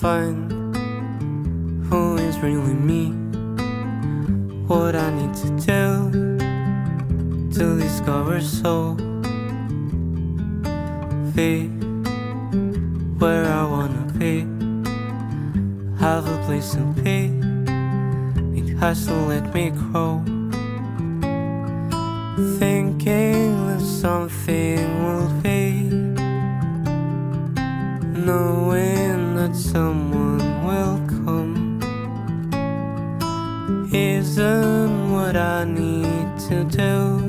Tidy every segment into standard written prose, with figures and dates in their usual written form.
find who is really me, what I need to do to discover soul, be where I wanna be, have a place to be. It has to let me grow, thinking that something will be, knowing that someone will come, isn't what I need to do.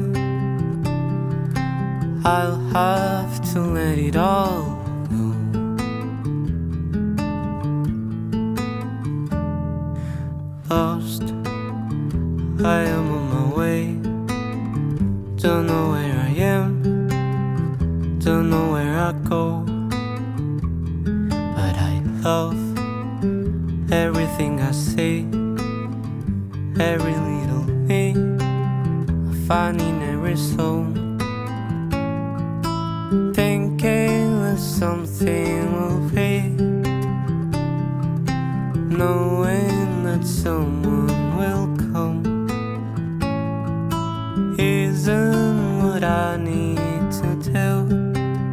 I'll have to let it all go. Lost, I am on my way. Don't know where I am, don't know where I go, but I love everything I see, every little thing I find in every song, thinking that something will be, knowing that someone will come, isn't what I need to do.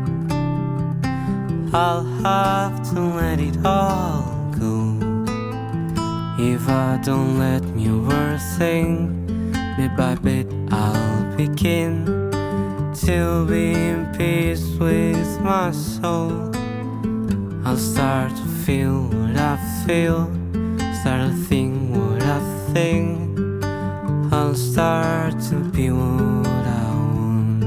I'll have to let it all go. If I don't let me overthink, bit by bit I'll begin to be in peace with my soul. I'll start to feel what I feel, start to think what I think. I'll start to be what I want.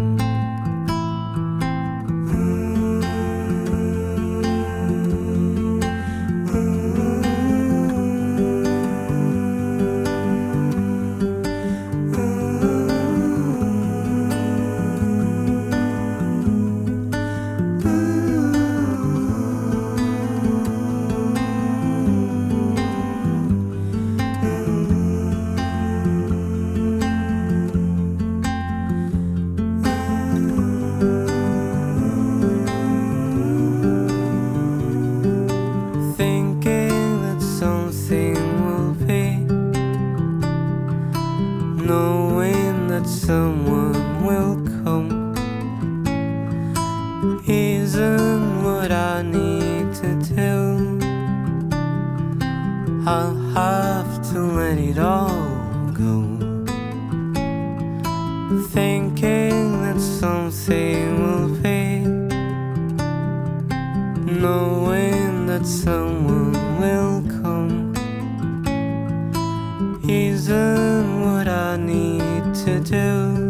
Knowing that someone will come isn't what I need to do. I'll have to let it all go, thinking that something will be, knowing that someone will come, isn't what I need to do.